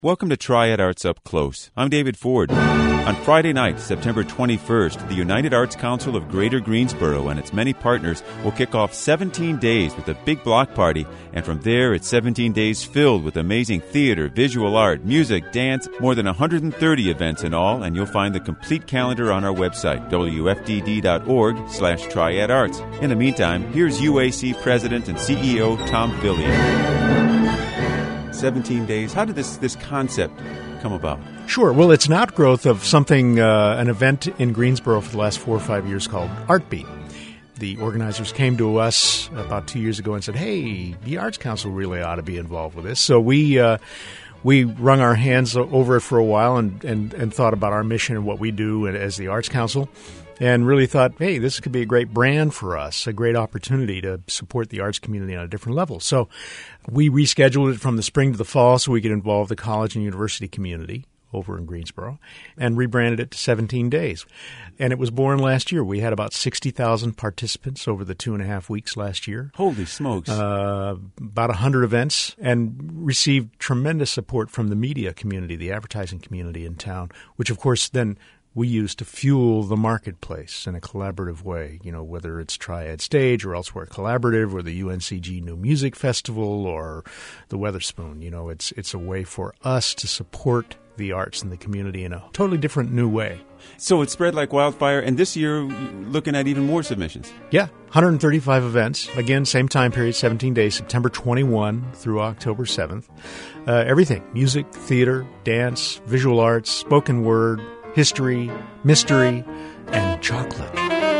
Welcome to Triad Arts Up Close. I'm David Ford. On Friday night, September 21st, the United Arts Council of Greater Greensboro and its many partners will kick off 17 days with a big block party, and from there it's 17 days filled with amazing theater, visual art, music, dance, more than 130 events in all, and you'll find the complete calendar on our website, wfdd.org/triadarts. In the meantime, here's UAC President and CEO Tom Fillion. 17 days. How did this concept come about? Sure. Well, it's an outgrowth of something, an event in Greensboro for the last 4 or 5 years called Artbeat. The organizers came to us about 2 years ago and said, hey, the Arts Council really ought to be involved with this. So we wrung our hands over it for a while and thought about our mission and what we do as the Arts Council, and really thought, hey, this could be a great brand for us, a great opportunity to support the arts community on a different level. So we rescheduled it from the spring to the fall so we could involve the college and university community over in Greensboro, and rebranded it to 17 days. And it was born last year. We had about 60,000 participants over the 2.5 weeks last year. Holy smokes. About 100 events, and received tremendous support from the media community, the advertising community in town, which of course then we use to fuel the marketplace in a collaborative way, whether it's Triad Stage or Elsewhere Collaborative or the UNCG New Music Festival or the Weatherspoon. It's a way for us to support the arts and the community in a totally different new way. So it spread like wildfire, and this year looking at even more submissions. Yeah, 135 events. Again, same time period, 17 days, September 21 through October 7th. Everything, music, theater, dance, visual arts, spoken word, history, mystery, and chocolate.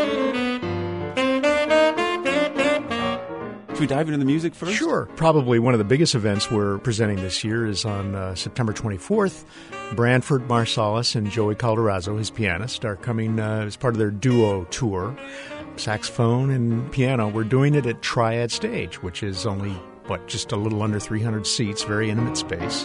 Should we dive into the music first? Sure. Probably one of the biggest events we're presenting this year is on September 24th. Branford Marsalis and Joey Calderazzo, his pianist, are coming as part of their duo tour. Saxophone and piano. We're doing it at Triad Stage, which is only, just a little under 300 seats, very intimate space.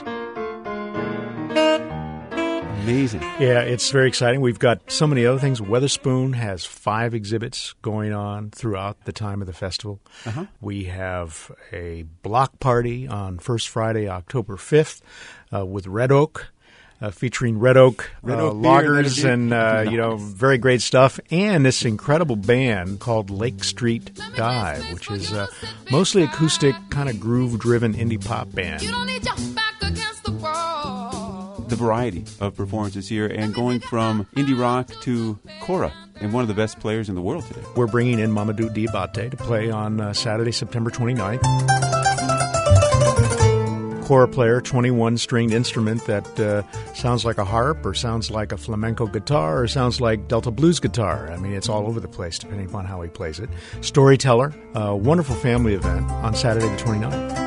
Amazing. Yeah, it's very exciting. We've got so many other things. Weatherspoon has 5 exhibits going on throughout the time of the festival. Uh-huh. We have a block party on First Friday, October 5th, with Red Oak, featuring Red Oak lagers and, very great stuff. And this incredible band called Lake Street Dive, which is mostly acoustic, kind of groove-driven indie pop band. The variety of performances here, and going from indie rock to kora, and one of the best players in the world today. We're bringing in Mamadou Diabate to play on Saturday, September 29th. Kora player, 21-stringed instrument that sounds like a harp, or sounds like a flamenco guitar, or sounds like Delta blues guitar. I mean, it's all over the place depending upon how he plays it. Storyteller, a wonderful family event on Saturday the 29th.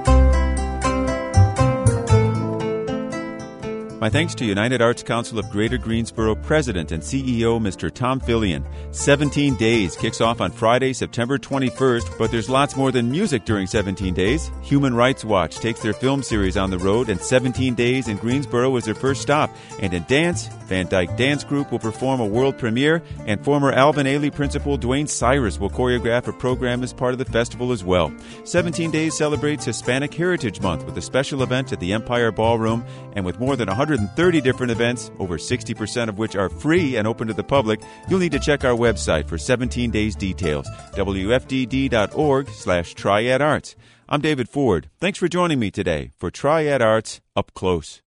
My thanks to United Arts Council of Greater Greensboro President and CEO Mr. Tom Fillion. 17 days kicks off on Friday, September 21st, but there's lots more than music during 17 days. Human Rights Watch takes their film series on the road, and 17 days in Greensboro is their first stop. And in dance, Van Dyke Dance Group will perform a world premiere, and former Alvin Ailey principal Dwayne Cyrus will choreograph a program as part of the festival as well. 17 days celebrates Hispanic Heritage Month with a special event at the Empire Ballroom, and with more than 130 different events, over 60% of which are free and open to the public, you'll need to check our website for 17 days details, wfdd.org/triadarts. I'm David Ford. Thanks for joining me today for Triad Arts Up Close.